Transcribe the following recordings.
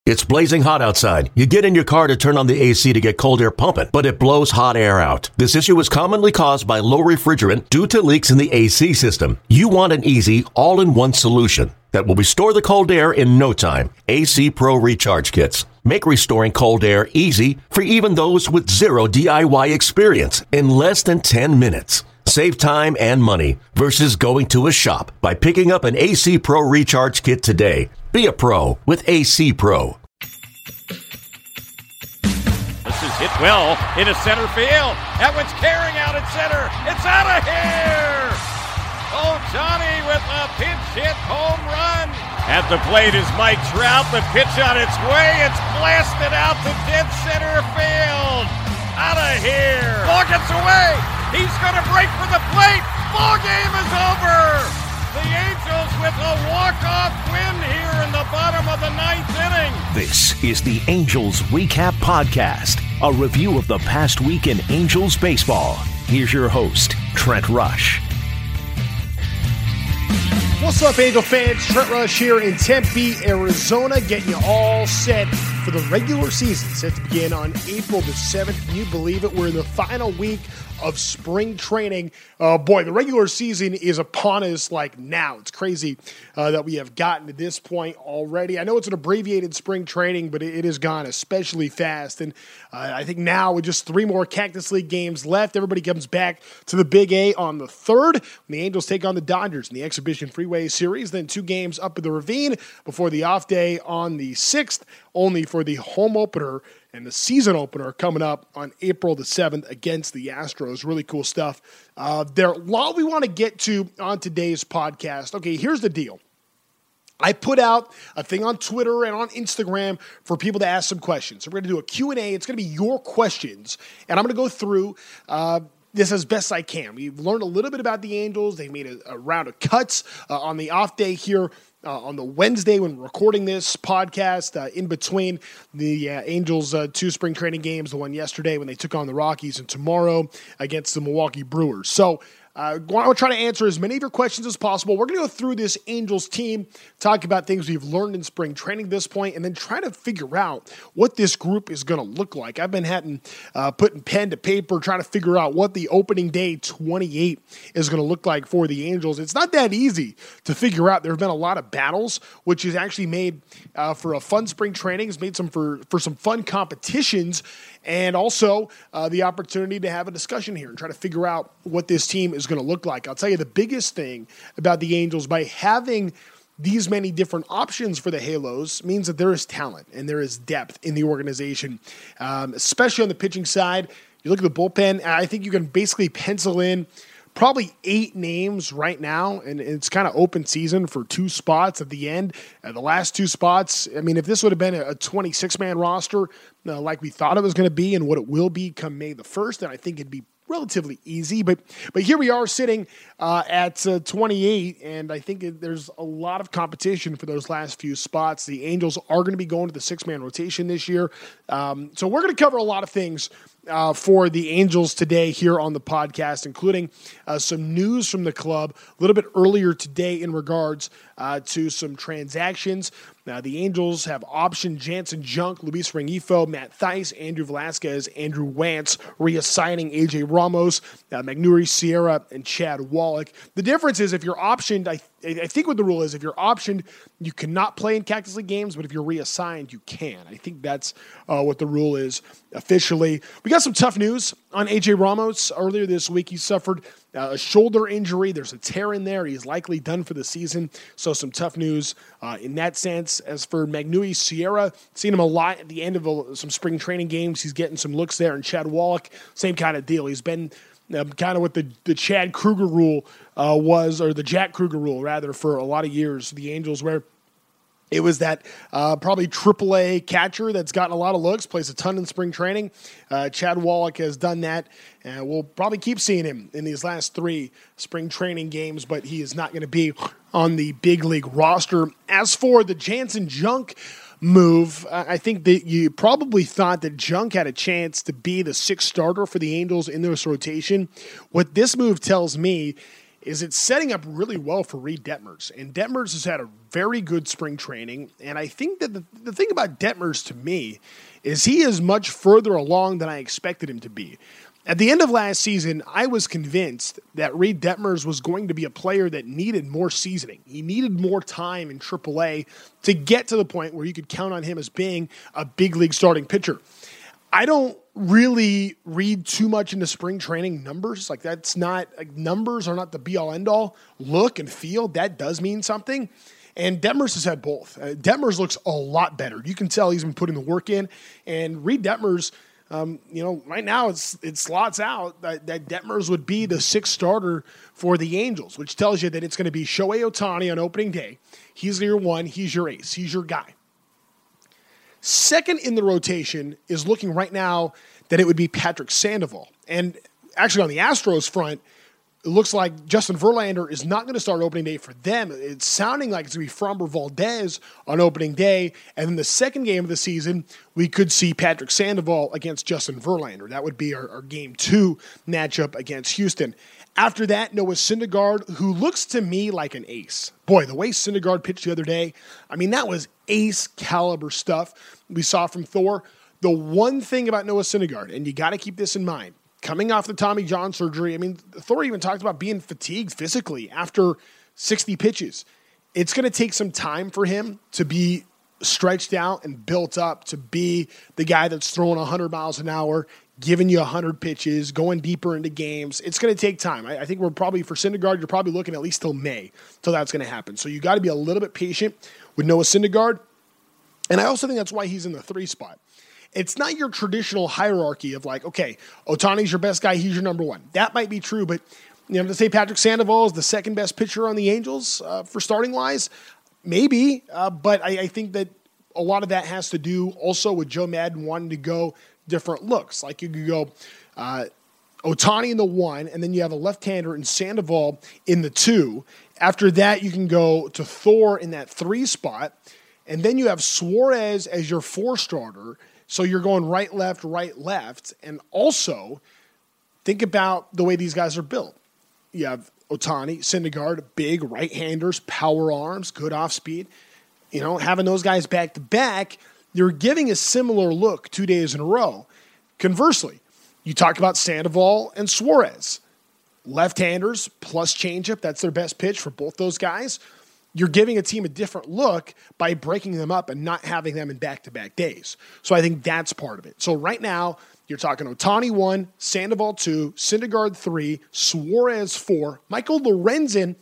It's blazing hot outside. You get in your car to turn on the AC to get cold air pumping, but it blows hot air out. This issue is commonly caused by low refrigerant due to leaks in the AC system. You want an easy, all-in-one solution that will restore the cold air in no time. AC Pro Recharge Kits make restoring cold air easy for even those with zero DIY experience in less than 10 minutes. Save time and money versus going to a shop by picking up an AC Pro Recharge Kit today. Be a pro with AC Pro. This is hit well into center field. That one's carrying out at center. It's out of here! Oh, Johnny with a pinch hit home run. At the plate is Mike Trout. The pitch on its way. It's blasted out to dead center field. Out of here. Ball gets away. He's going to break for the plate. Ball game is over. The Angels with a walk-off win here in the bottom of the ninth inning. This is the Angels Recap Podcast, a review of the past week in Angels baseball. Here's your host, Trent Rush. What's up, Angel fans? Trent Rush here in Tempe, Arizona, getting you all set for the regular season, set to begin on April the 7th. Can you believe it? We're in the final week of spring training. Boy, the regular season is upon us like now. It's crazy that we have gotten to this point already. I know it's an abbreviated spring training, but it has gone especially fast. And I think now with just 3 more Cactus League games left, everybody comes back to the Big A on the 3rd. When the Angels take on the Dodgers in the Exhibition Freeway Series, then 2 games up in the Ravine before the off day on the 6th, only for the home opener and the season opener coming up on April the 7th against the Astros. Really cool stuff. There are a lot we want to get to on today's podcast. Okay, here's the deal. I put out a thing on Twitter and on Instagram for people to ask some questions. So we're going to do a Q&A. It's going to be your questions, and I'm going to go through this as best I can. We've learned a little bit about the Angels. They made a round of cuts on the off day here on the Wednesday when we're recording this podcast, in between the Angels' 2 spring training games, the one yesterday when they took on the Rockies and tomorrow against the Milwaukee Brewers. So I want to try to answer as many of your questions as possible. We're going to go through this Angels team, talk about things we've learned in spring training at this point, and then try to figure out what this group is going to look like. I've been putting pen to paper, trying to figure out what the opening day 28 is going to look like for the Angels. It's not that easy to figure out. There have been a lot of battles, which has actually made for a fun spring training. It's made some for some fun competitions, and also the opportunity to have a discussion here and try to figure out what this team is going to look like. I'll tell you the biggest thing about the Angels, by having these many different options for the Halos, means that there is talent and there is depth in the organization, especially on the pitching side. You look at the bullpen, I think you can basically pencil in probably 8 names right now, and it's kind of open season for 2 spots at the end. The last 2 spots, I mean, if this would have been a 26-man roster like we thought it was going to be and what it will be come May the 1st, then I think it'd be relatively easy, but here we are sitting at 28, and I think there's a lot of competition for those last few spots. The Angels are going to be going to the 6-man rotation this year, so we're going to cover a lot of things for the Angels today here on the podcast, including some news from the club a little bit earlier today in regards to some transactions. Now, the Angels have optioned Jansen Junk, Luis Rengifo, Matt Thaiss, Andrew Velasquez, Andrew Wantz, reassigning A.J. Ramos, Magneuris Sierra, and Chad Wallach. The difference is if you're optioned, I think what the rule is, if you're optioned, you cannot play in Cactus League games, but if you're reassigned, you can. I think that's what the rule is officially. We got some tough news on A.J. Ramos. Earlier this week, he suffered a shoulder injury. There's a tear in there. He's likely done for the season, so some tough news in that sense. As for Magneuris Sierra, seen him a lot at the end of some spring training games. He's getting some looks there. And Chad Wallach, same kind of deal. He's been kind of what the Chad Kruger rule was, or the Jack Kruger rule, rather, for a lot of years. The Angels, where it was that probably AAA catcher that's gotten a lot of looks, plays a ton in spring training. Chad Wallach has done that, and we'll probably keep seeing him in these last 3 spring training games, but he is not going to be on the big league roster. As for the Jansen Junk move, I think that you probably thought that Junk had a chance to be the 6th starter for the Angels in this rotation. What this move tells me is it's setting up really well for Reid Detmers. And Detmers has had a very good spring training. And I think that the thing about Detmers to me is he is much further along than I expected him to be. At the end of last season, I was convinced that Reid Detmers was going to be a player that needed more seasoning. He needed more time in AAA to get to the point where you could count on him as being a big league starting pitcher. I don't really read too much into spring training numbers. Numbers are not the be-all, end-all. Look and feel, that does mean something. And Detmers has had both. Detmers looks a lot better. You can tell he's been putting the work in. And Reid Detmers, right now it slots out that Detmers would be the sixth starter for the Angels, which tells you that it's going to be Shohei Ohtani on opening day. He's your one. He's your ace. He's your guy. Second in the rotation is looking right now that it would be Patrick Sandoval. And actually on the Astros front, it looks like Justin Verlander is not going to start opening day for them. It's sounding like it's going to be Framber Valdez on opening day. And then the second game of the season, we could see Patrick Sandoval against Justin Verlander. That would be our Game 2 matchup against Houston. After that, Noah Syndergaard, who looks to me like an ace. Boy, the way Syndergaard pitched the other day, that was ace caliber stuff we saw from Thor. The one thing about Noah Syndergaard, and you got to keep this in mind, coming off the Tommy John surgery, Thor even talked about being fatigued physically after 60 pitches. It's going to take some time for him to be stretched out and built up to be the guy that's throwing 100 miles an hour, giving you 100 pitches, going deeper into games. It's going to take time. I think we're probably, for Syndergaard, you're probably looking at least till May till that's going to happen. So you got to be a little bit patient with Noah Syndergaard. And I also think that's why he's in the 3 spot. It's not your traditional hierarchy of okay, Ohtani's your best guy, he's your number 1. That might be true, but to say Patrick Sandoval is the second best pitcher on the Angels for starting wise, maybe. But I think that a lot of that has to do also with Joe Maddon wanting to go different looks. Like you could go Ohtani in the 1, and then you have a left-hander in Sandoval in the 2. After that, you can go to Thor in that 3 spot, and then you have Suarez as your 4 starter. So you're going right, left, and also think about the way these guys are built. You have Ohtani, Syndergaard, big right-handers, power arms, good off-speed. Having those guys back-to-back, you're giving a similar look 2 days in a row. Conversely, you talk about Sandoval and Suarez. Left-handers plus changeup, that's their best pitch for both those guys. You're giving a team a different look by breaking them up and not having them in back-to-back days. So I think that's part of it. So right now, you're talking Ohtani 1, Sandoval 2, Syndergaard 3, Suarez 4. Michael Lorenzen,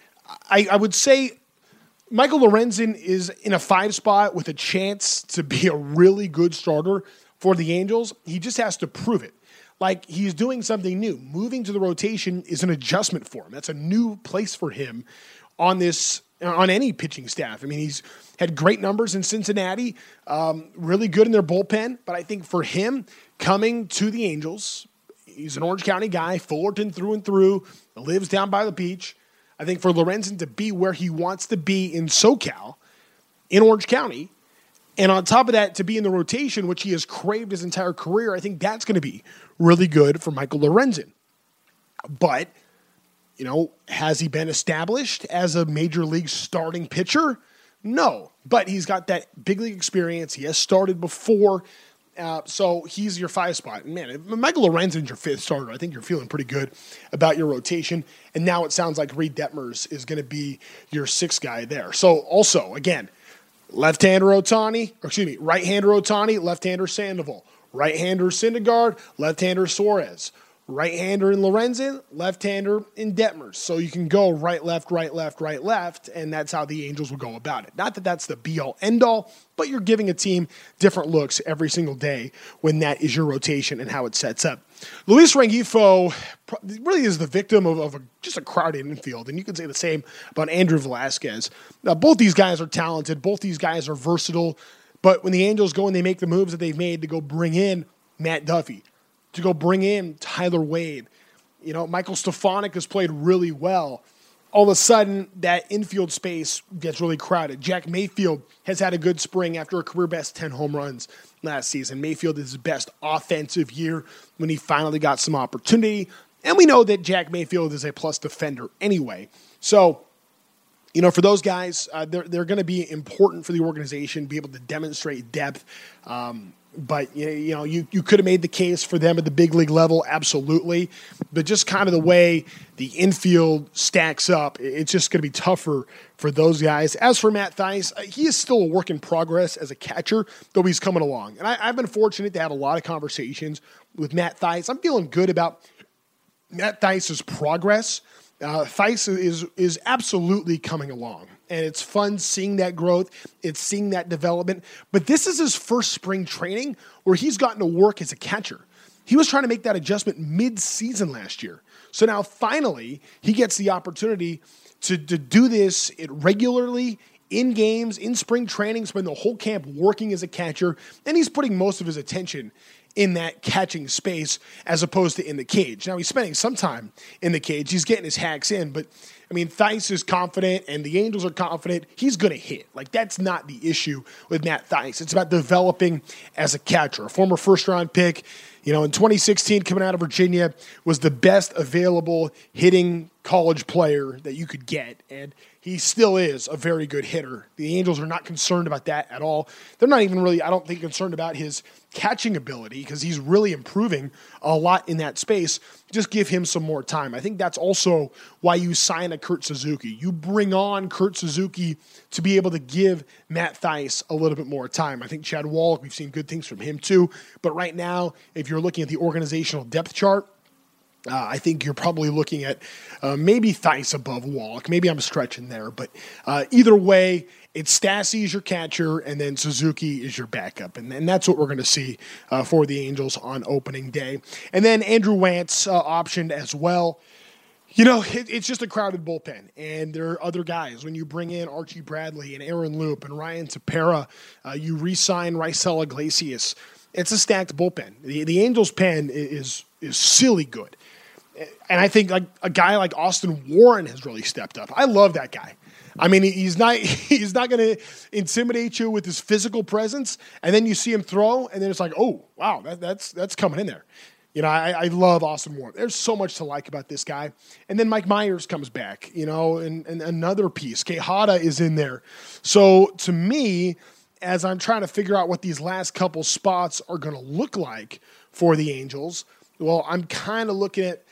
I would say Michael Lorenzen is in a 5 spot with a chance to be a really good starter for the Angels. He just has to prove it. He's doing something new. Moving to the rotation is an adjustment for him. That's a new place for him on any pitching staff. He's had great numbers in Cincinnati, really good in their bullpen. But I think for him coming to the Angels, he's an Orange County guy, Fullerton through and through, lives down by the beach. I think for Lorenzen to be where he wants to be in SoCal, in Orange County, and on top of that, to be in the rotation, which he has craved his entire career, I think that's going to be really good for Michael Lorenzen. But has he been established as a major league starting pitcher? No, but he's got that big league experience. He has started before, so he's your 5 spot. Man, if Michael Lorenzen's your 5th starter, I think you're feeling pretty good about your rotation. And now it sounds like Reid Detmers is going to be your 6th guy there. So also, again, right-hander Ohtani, left-hander Sandoval, right-hander Syndergaard, left-hander Suarez. Right-hander in Lorenzen, left-hander in Detmers. So you can go right, left, and that's how the Angels will go about it. Not that that's the be-all, end-all, but you're giving a team different looks every single day when that is your rotation and how it sets up. Luis Rengifo really is the victim of just a crowded infield, and you could say the same about Andrew Velazquez. Now, both these guys are talented. Both these guys are versatile. But when the Angels go and they make the moves that they've made to go bring in Matt Duffy, to go bring in Tyler Wade. Michael Stefanik has played really well. All of a sudden, that infield space gets really crowded. Jack Mayfield has had a good spring after a career-best 10 home runs last season. Mayfield is his best offensive year when he finally got some opportunity. And we know that Jack Mayfield is a plus defender anyway. So, for those guys, they're going to be important for the organization, be able to demonstrate depth. But, you could have made the case for them at the big league level, absolutely. But just kind of the way the infield stacks up, it's just going to be tougher for those guys. As for Matt Thaiss, he is still a work in progress as a catcher, though he's coming along. And I've been fortunate to have a lot of conversations with Matt Thaiss. I'm feeling good about Matt Theiss's progress. Thaiss is absolutely coming along. And it's fun seeing that growth. It's seeing that development. But this is his first spring training where he's gotten to work as a catcher. He was trying to make that adjustment mid-season last year. So now finally he gets the opportunity to do this regularly in games, in spring training, spend the whole camp working as a catcher. And he's putting most of his attention in that catching space as opposed to in the cage. Now he's spending some time in the cage. He's getting his hacks in, but Thaiss is confident and the Angels are confident he's going to hit. That's not the issue with Matt Thaiss. It's about developing as a catcher. A former first-round pick, in 2016 coming out of Virginia, was the best available hitting college player that you could get, and he still is a very good hitter. The Angels are not concerned about that at all. They're not even really, I don't think, concerned about his catching ability because he's really improving a lot in that space. Just give him some more time. I think that's also why you sign a Kurt Suzuki. You bring on Kurt Suzuki to be able to give Matt Thaiss a little bit more time. I think Chad Wallach, we've seen good things from him too. But right now, if you're looking at the organizational depth chart, I think you're probably looking at maybe Thaiss above Wallach. Maybe I'm stretching there. But either way, it's Stassi is your catcher, and then Suzuki is your backup. And that's what we're going to see for the Angels on opening day. And then Andrew Wantz optioned as well. It's just a crowded bullpen, and there are other guys. When you bring in Archie Bradley and Aaron Loup and Ryan Tepera, you re-sign Raisel Iglesias. It's a stacked bullpen. The Angels' pen is silly good. And I think a guy like Austin Warren has really stepped up. I love that guy. He's not going to intimidate you with his physical presence, and then you see him throw, and then it's like, oh wow, that's coming in there. I love Austin Warren. There's so much to like about this guy. And then Mike Myers comes back, and another piece. Quijada is in there. So to me, as I'm trying to figure out what these last couple spots are going to look like for the Angels, well, I'm kind of looking at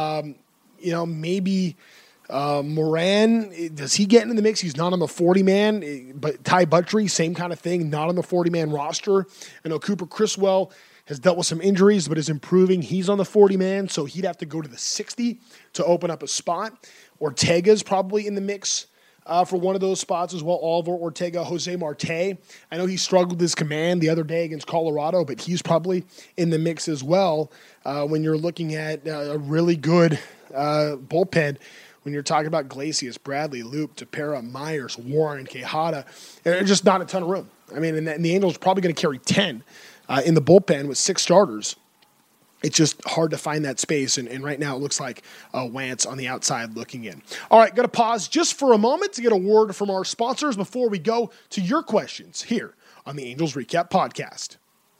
maybe Moran, does he get into the mix? He's not on the 40-man, but Ty Buttrey, same kind of thing, not on the 40-man roster. I know Cooper Criswell has dealt with some injuries, but is improving. He's on the 40-man, so he'd have to go to the 60 to open up a spot. Ortega's probably in the mix for one of those spots as well. Oliver Ortega, Jose Marte. I know he struggled with his command the other day against Colorado, but he's probably in the mix as well when you're looking at a really good bullpen. When you're talking about Iglesias, Bradley, Loup, Tepera, Myers, Warren, Quijada, there's just not a ton of room. And the Angels are probably going to carry 10 in the bullpen with 6 starters. It's just hard to find that space, and right now it looks like Wantz on the outside looking in. All right, going to pause just for a moment to get a word from our sponsors before we go to your questions here on the Angels Recap Podcast.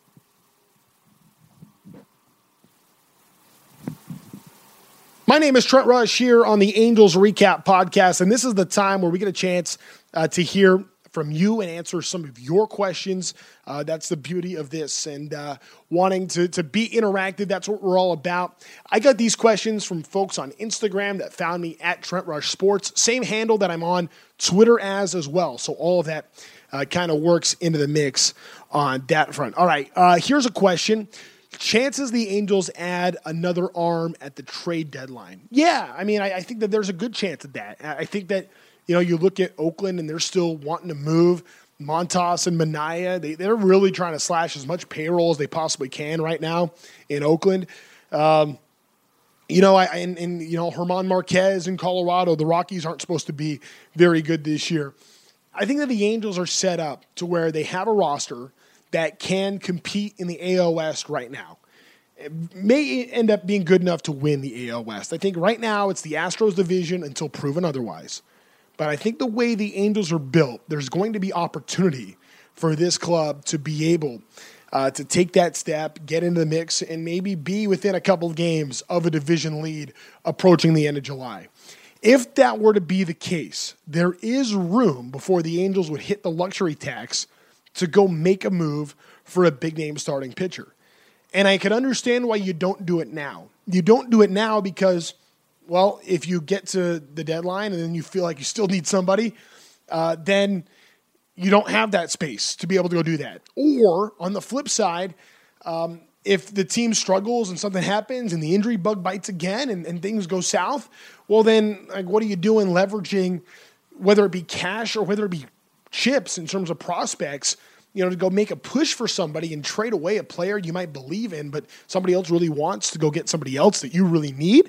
My name is Trent Rush here on the Angels Recap Podcast, and this is the time where we get a chance to hear from you and answer some of your questions. That's the beauty of this, and wanting to be interactive. That's what we're all about. I got these questions from folks on Instagram that found me at Trent Rush Sports, same handle that I'm on Twitter as well. So all of that kind of works into the mix on that front. All right, here's a question. Chances the Angels add another arm at the trade deadline? Yeah, I think that there's a good chance of that. I think that, you look at Oakland and they're still wanting to move Montas and Minaya. They're really trying to slash as much payroll as they possibly can right now in Oakland. Herman Marquez in Colorado, the Rockies aren't supposed to be very good this year. I think that the Angels are set up to where they have a roster that can compete in the AL West right now. It may end up being good enough to win the AL West. I think right now it's the Astros division until proven otherwise. But I think the way the Angels are built, there's going to be opportunity for this club to be able to take that step, get into the mix, and maybe be within a couple of games of a division lead approaching the end of July. If that were to be the case, there is room before the Angels would hit the luxury tax to go make a move for a big-name starting pitcher. And I can understand why you don't do it now. You don't do it now because, well, if you get to the deadline and then you feel like you still need somebody, then you don't have that space to be able to go do that. Or, on the flip side, if the team struggles and something happens and the injury bug bites again and things go south, well then, like, what are you doing leveraging, whether it be cash or whether it be chips in terms of prospects, to go make a push for somebody and trade away a player you might believe in, but somebody else really wants to go get somebody else that you really need?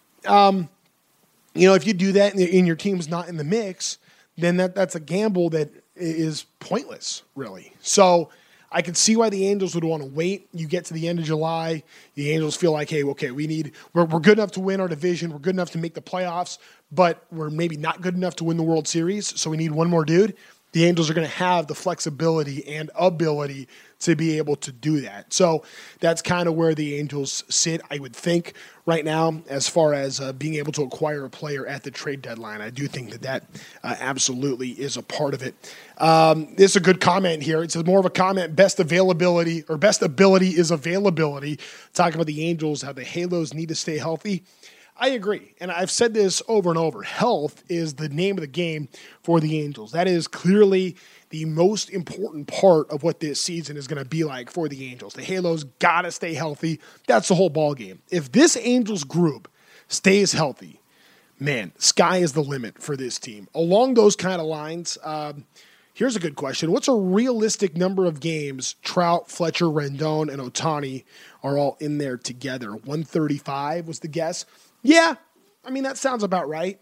If you do that and your team's not in the mix, then that's a gamble that is pointless, really. So I can see why the Angels would want to wait. You get to the end of July, the Angels feel like, hey, okay, we're good enough to win our division, we're good enough to make the playoffs, but we're maybe not good enough to win the World Series, so we need one more dude. The Angels are going to have the flexibility and ability to be able to do that. So that's kind of where the Angels sit, I would think, right now, as far as being able to acquire a player at the trade deadline. I do think that absolutely is a part of it. This is a good comment here. It's more of a comment, best ability is availability. Talking about the Angels, how the Halos need to stay healthy. I agree, and I've said this over and over. Health is the name of the game for the Angels. That is clearly the most important part of what this season is going to be like for the Angels. The Halos got to stay healthy. That's the whole ball game. If this Angels group stays healthy, man, sky is the limit for this team. Along those kind of lines, here's a good question. What's a realistic number of games Trout, Fletcher, Rendon, and Ohtani are all in there together? 135 was the guess. Yeah, that sounds about right.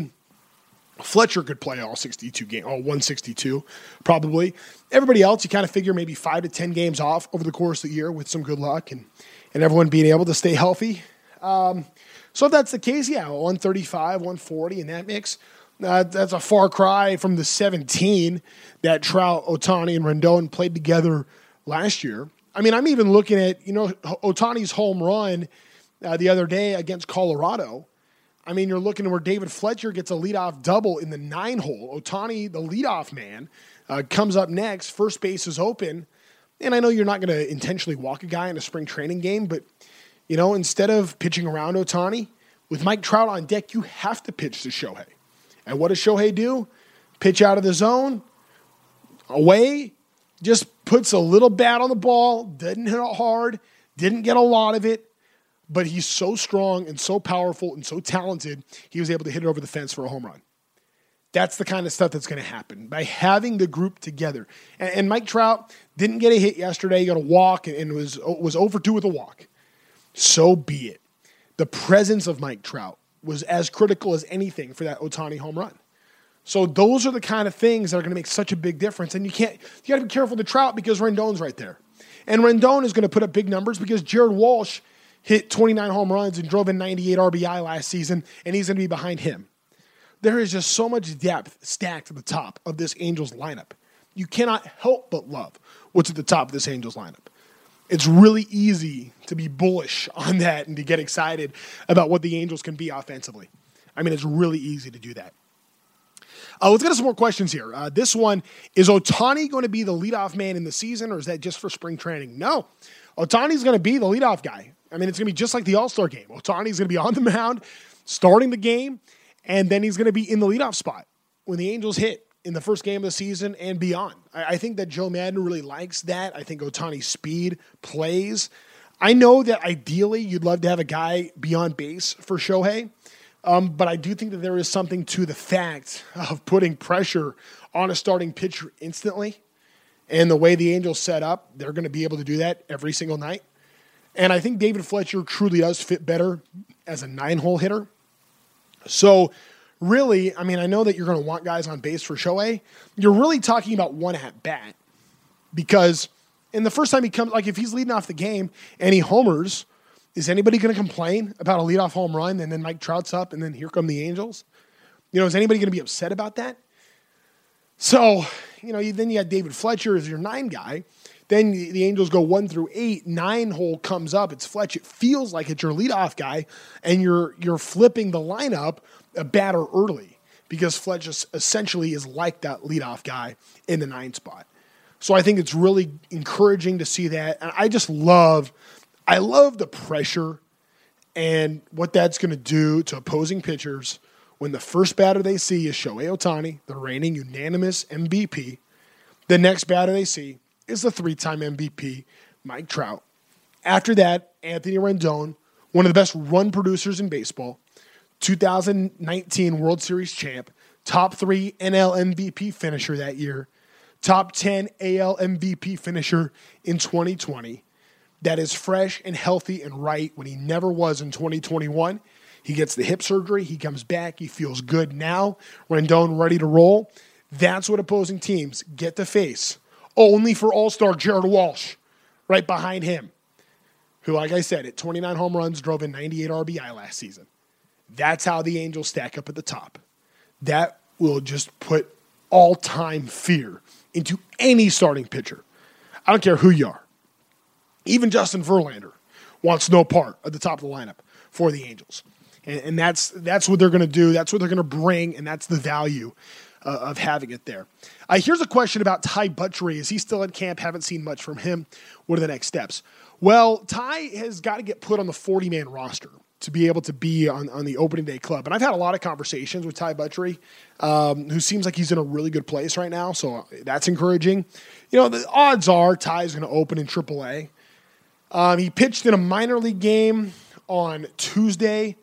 Fletcher could play all 62 games, all 162 probably. Everybody else, you kind of figure maybe 5 to 10 games off over the course of the year with some good luck and everyone being able to stay healthy. So if that's the case, 135, 140 in that mix. That's a far cry from the 17 that Trout, Ohtani, and Rendon played together last year. I'm even looking at, Ohtani's home run the other day against Colorado. You're looking at where David Fletcher gets a leadoff double in the 9-hole. Ohtani, the leadoff man, comes up next. First base is open. And I know you're not going to intentionally walk a guy in a spring training game, but, instead of pitching around Ohtani, with Mike Trout on deck, you have to pitch to Shohei. And what does Shohei do? Pitch out of the zone, away, just puts a little bat on the ball, doesn't hit it hard, didn't get a lot of it. But he's so strong and so powerful and so talented, he was able to hit it over the fence for a home run. That's the kind of stuff that's going to happen by having the group together. And Mike Trout didn't get a hit yesterday. He got a walk and was 0 for 2 with a walk. So be it. The presence of Mike Trout was as critical as anything for that Ohtani home run. So those are the kind of things that are going to make such a big difference. And you got to be careful with the Trout because Rendon's right there. And Rendon is going to put up big numbers because Jared Walsh hit 29 home runs and drove in 98 RBI last season, and he's going to be behind him. There is just so much depth stacked at the top of this Angels lineup. You cannot help but love what's at the top of this Angels lineup. It's really easy to be bullish on that and to get excited about what the Angels can be offensively. It's really easy to do that. Let's get to some more questions here. This one, is Ohtani going to be the leadoff man in the season, or is that just for spring training? No. Ohtani's going to be the leadoff guy. It's going to be just like the All-Star game. Ohtani's going to be on the mound, starting the game, and then he's going to be in the leadoff spot when the Angels hit in the first game of the season and beyond. I think that Joe Madden really likes that. I think Ohtani's speed plays. I know that ideally you'd love to have a guy be on base for Shohei, but I do think that there is something to the fact of putting pressure on a starting pitcher instantly. And the way the Angels set up, they're going to be able to do that every single night. And I think David Fletcher truly does fit better as a 9-hole hitter. So really, I know that you're going to want guys on base for Shohei. You're really talking about one at bat because in the first time he comes, like if he's leading off the game and he homers, is anybody going to complain about a leadoff home run and then Mike Trout's up and then here come the Angels? Is anybody going to be upset about that? So, then you got David Fletcher as your 9 guy. Then the Angels go 1 through 8. 9 hole comes up. It's Fletch. It feels like it's your leadoff guy, and you're flipping the lineup a batter early because Fletch essentially is like that leadoff guy in the 9 spot. So I think it's really encouraging to see that. And I love the pressure and what that's going to do to opposing pitchers when the first batter they see is Shohei Ohtani, the reigning unanimous MVP. The next batter they see is the 3-time MVP, Mike Trout. After that, Anthony Rendon, one of the best run producers in baseball, 2019 World Series champ, top 3 NL MVP finisher that year, top 10 AL MVP finisher in 2020. That is fresh and healthy and right when he never was in 2021. He gets the hip surgery. He comes back. He feels good now. Rendon ready to roll. That's what opposing teams get to face. Only for All-Star Jared Walsh right behind him, who, like I said, at 29 home runs, drove in 98 RBI last season. That's how the Angels stack up at the top. That will just put all-time fear into any starting pitcher. I don't care who you are. Even Justin Verlander wants no part of the top of the lineup for the Angels. And that's what they're going to do. That's what they're going to bring, and that's the value of having it there. Here's a question about Ty Buttrey. Is he still at camp? Haven't seen much from him. What are the next steps? Well, Ty has got to get put on the 40-man roster to be able to be on the opening day club. And I've had a lot of conversations with Ty Buttrey, who seems like he's in a really good place right now, so that's encouraging. You know, the odds are Ty's going to open in AAA. He pitched in a minor league game on Tuesday.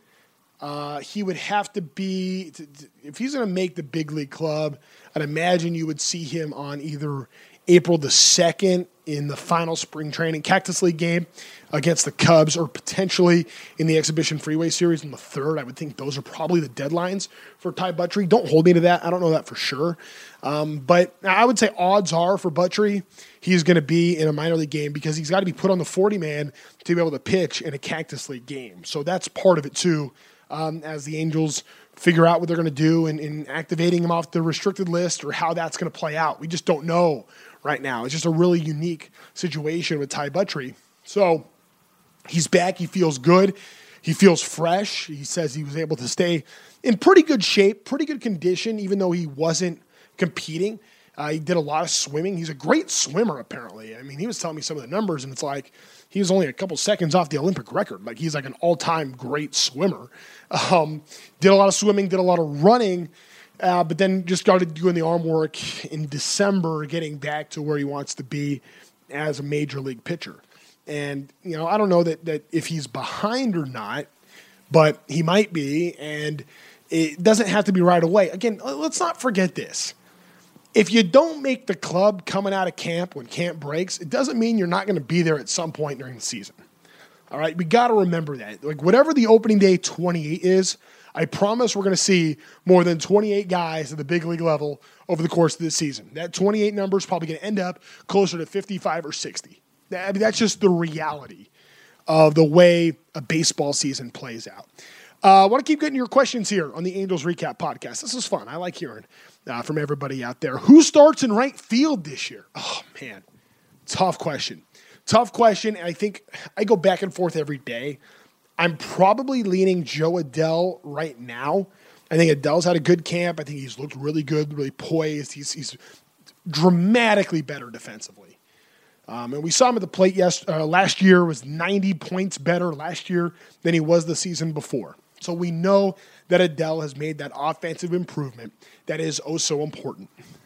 He would have to be, if he's going to make the big league club, I'd imagine you would see him on either April the 2nd in the final spring training Cactus League game against the Cubs, or potentially in the Exhibition Freeway Series on the 3rd. I would think those are probably the deadlines for Ty Buttrey. Don't hold me to that. I don't know that for sure. But I would say odds are for Buttrey, he's going to be in a minor league game because he's got to be put on the 40-man to be able to pitch in a Cactus League game. So that's part of it too. As the Angels figure out what they're going to do in activating him off the restricted list or how that's going to play out. We just don't know right now. It's just a really unique situation with Ty Buttrey. So he's back. He feels good. He feels fresh. He says he was able to stay in pretty good shape, pretty good condition, even though he wasn't competing. He did a lot of swimming. He's a great swimmer, apparently. I mean, he was telling me some of the numbers, and it's like he was only a couple seconds off the Olympic record. Like, he's like an all-time great swimmer. Did a lot of swimming, did a lot of running, but then just started doing the arm work in December, getting back to where he wants to be as a major league pitcher. And, you know, I don't know that if he's behind or not, but he might be, and it doesn't have to be right away. Again, let's not forget this. If you don't make the club coming out of camp when camp breaks, it doesn't mean you're not going to be there at some point during the season. All right, we got to remember that. Like, whatever the opening day 28 is, I promise we're going to see more than 28 guys at the big league level over the course of this season. That 28 number is probably going to end up closer to 55 or 60. I mean, that's just the reality of the way a baseball season plays out. I want to keep getting your questions here on the Angels Recap Podcast. This is fun. I like hearing from everybody out there. Who starts in right field this year? Oh, man. Tough question. Tough question. And I think I go back and forth every day. I'm probably leaning Joe Adell right now. I think Adell's had a good camp. I think he's looked really good, really poised. He's dramatically better defensively. And we saw him at the plate last year, was 90 points better last year than he was the season before. So we know that Adell has made that offensive improvement that is oh so important.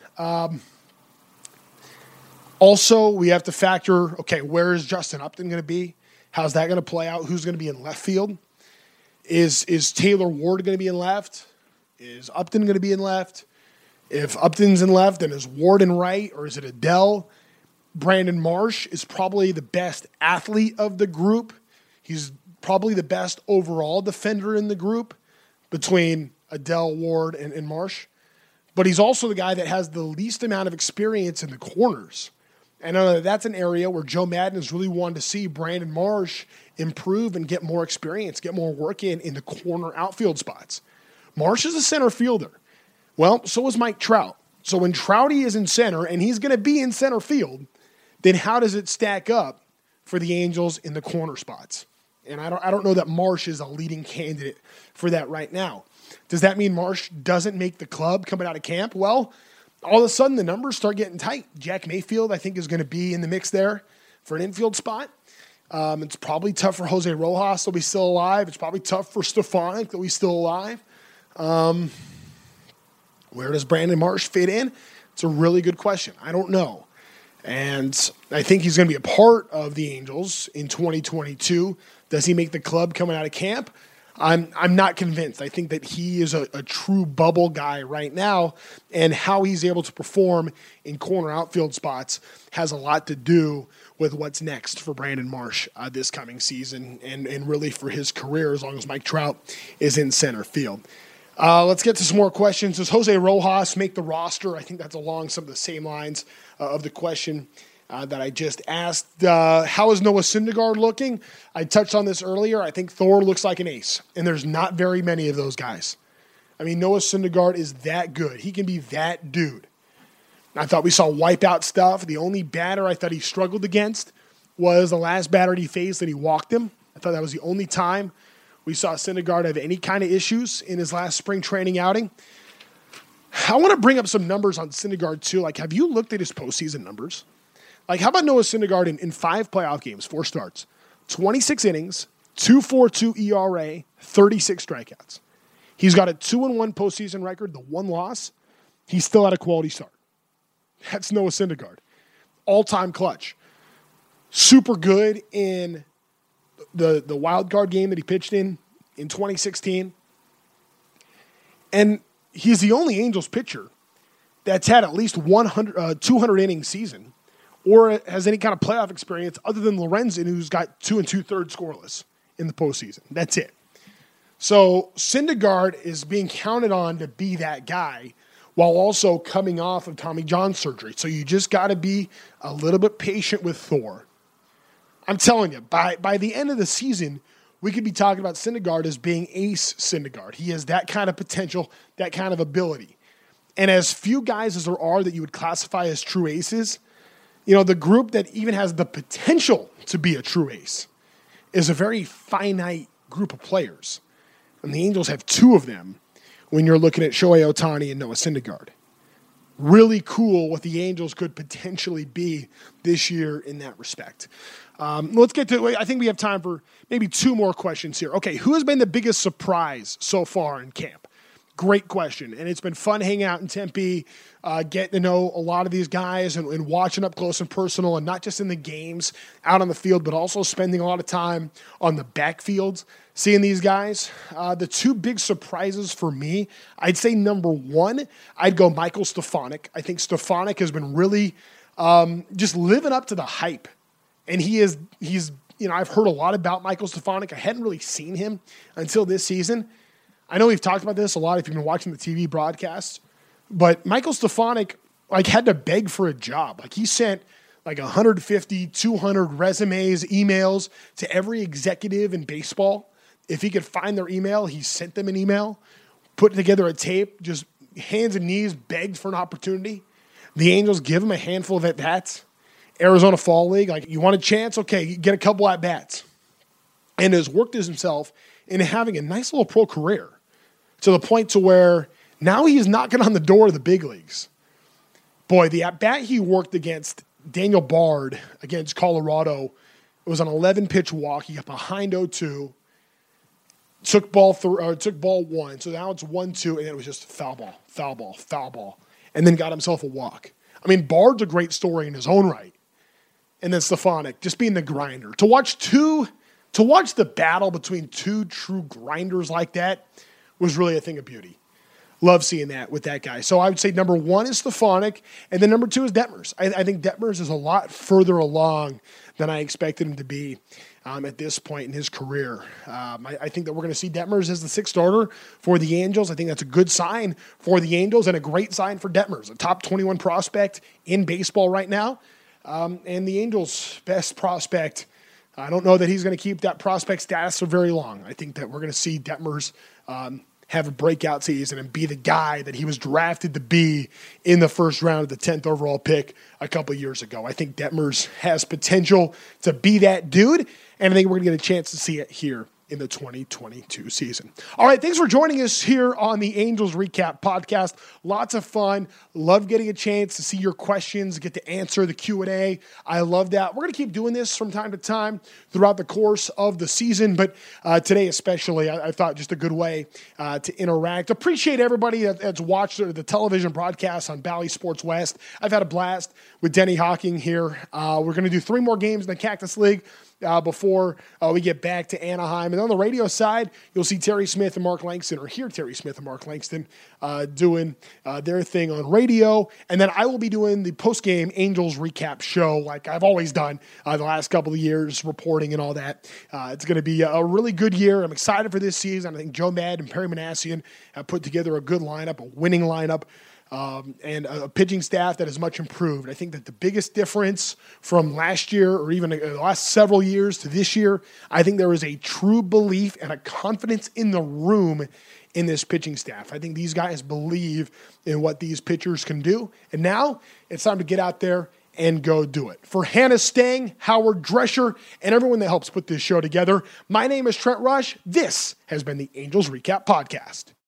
Also, we have to factor, okay, where is Justin Upton going to be? How's that going to play out? Who's going to be in left field? Is Taylor Ward going to be in left? Is Upton going to be in left? If Upton's in left, then is Ward in right, or is it Adell? Brandon Marsh is probably the best athlete of the group. He's probably the best overall defender in the group between Adell, Ward, and Marsh. But he's also the guy that has the least amount of experience in the corners. And that's an area where Joe Maddon has really wanted to see Brandon Marsh improve and get more experience, get more work in the corner outfield spots. Marsh is a center fielder. Well, so is Mike Trout. So when Trouty is in center, and he's going to be in center field, then how does it stack up for the Angels in the corner spots? And I don't know that Marsh is a leading candidate for that right now. Does that mean Marsh doesn't make the club coming out of camp? Well, all of a sudden the numbers start getting tight. Jack Mayfield, I think, is going to be in the mix there for an infield spot. It's probably tough for Jose Rojas to be still alive. It's probably tough for Stefanik that he's still alive. Where does Brandon Marsh fit in? It's a really good question. I don't know. And I think he's going to be a part of the Angels in 2022. Does he make the club coming out of camp? I'm not convinced. I think that he is a true bubble guy right now, and how he's able to perform in corner outfield spots has a lot to do with what's next for Brandon Marsh this coming season and really for his career as long as Mike Trout is in center field. Let's get to some more questions. Does Jose Rojas make the roster? I think that's along some of the same lines of the question that I just asked. How is Noah Syndergaard looking? I touched on this earlier. I think Thor looks like an ace, and there's not very many of those guys. I mean, Noah Syndergaard is that good. He can be that dude. I thought we saw wipeout stuff. The only batter I thought he struggled against was the last batter he faced that he walked him. I thought that was the only time we saw Syndergaard have any kind of issues in his last spring training outing. I want to bring up some numbers on Syndergaard too. Like, have you looked at his postseason numbers? Like, how about Noah Syndergaard in 5 playoff games, 4 starts, 26 innings, 2.42 ERA, 36 strikeouts. He's got a 2-1 postseason record, the 1 loss. He's still at a quality start. That's Noah Syndergaard. All-time clutch. Super good in the wild card game that he pitched in 2016. And he's the only Angels pitcher that's had at least 200 inning season or has any kind of playoff experience other than Lorenzen, who's got 2 2/3 scoreless in the postseason. That's it. So Syndergaard is being counted on to be that guy while also coming off of Tommy John surgery. So you just got to be a little bit patient with Thor. I'm telling you, by the end of the season, we could be talking about Syndergaard as being ace Syndergaard. He has that kind of potential, that kind of ability. And as few guys as there are that you would classify as true aces, the group that even has the potential to be a true ace is a very finite group of players. And the Angels have 2 of them when you're looking at Shohei Ohtani and Noah Syndergaard. Really cool what the Angels could potentially be this year in that respect. Let's get to it. I think we have time for maybe 2 more questions here. Okay, who has been the biggest surprise so far in camp? Great question. And it's been fun hanging out in Tempe, getting to know a lot of these guys and watching up close and personal, and not just in the games out on the field, but also spending a lot of time on the backfields, seeing these guys. The 2 big surprises for me, I'd say number 1, I'd go Michael Stefanik. I think Stefanik has been really just living up to the hype. And he's I've heard a lot about Michael Stefanik. I hadn't really seen him until this season. I know we've talked about this a lot if you've been watching the TV broadcasts, but Michael Stefanik had to beg for a job. He sent 150, 200 resumes, emails to every executive in baseball. If he could find their email, he sent them an email, put together a tape, just hands and knees, begged for an opportunity. The Angels give him a handful of at-bats. Arizona Fall League, you want a chance? Okay, get a couple at-bats. And has worked himself into having a nice little pro career to the point to where now he's knocking on the door of the big leagues. Boy, the at-bat he worked against Daniel Bard against Colorado, it was an 11-pitch walk. He got behind 0-2, took ball 1. So now it's 1-2, and it was just foul ball, and then got himself a walk. I mean, Bard's a great story in his own right. And then Stefanik just being the grinder. To watch the battle between 2 true grinders like that was really a thing of beauty. Love seeing that with that guy. So I would say number 1 is Stefanik, and then number 2 is Detmers. I think Detmers is a lot further along than I expected him to be at this point in his career. I think that we're going to see Detmers as the 6th starter for the Angels. I think that's a good sign for the Angels and a great sign for Detmers, a top 21 prospect in baseball right now. And the Angels' best prospect, I don't know that he's going to keep that prospect status for very long. I think that we're going to see Detmers have a breakout season and be the guy that he was drafted to be in the first round of the 10th overall pick a couple years ago. I think Detmers has potential to be that dude, and I think we're going to get a chance to see it here in the 2022 season. All right, thanks for joining us here on the Angels Recap Podcast. Lots of fun. Love getting a chance to see your questions, get to answer the Q&A. I love that. We're going to keep doing this from time to time throughout the course of the season, but today especially, I thought just a good way to interact. Appreciate everybody that's watched the television broadcast on Bally Sports West. I've had a blast with Denny Hawking here. We're going to do 3 more games in the Cactus League before we get back to Anaheim. And on the radio side, you'll see Terry Smith and Mark Langston, or hear Terry Smith and Mark Langston doing their thing on radio. And then I will be doing the post-game Angels recap show like I've always done the last couple of years, reporting and all that. It's going to be a really good year. I'm excited for this season. I think Joe Maddon and Perry Manassian have put together a good lineup, a winning lineup. And a pitching staff that is much improved. I think that the biggest difference from last year or even the last several years to this year, I think there is a true belief and a confidence in the room in this pitching staff. I think these guys believe in what these pitchers can do. And now it's time to get out there and go do it. For Hannah Stang, Howard Drescher, and everyone that helps put this show together, my name is Trent Rush. This has been the Angels Recap Podcast.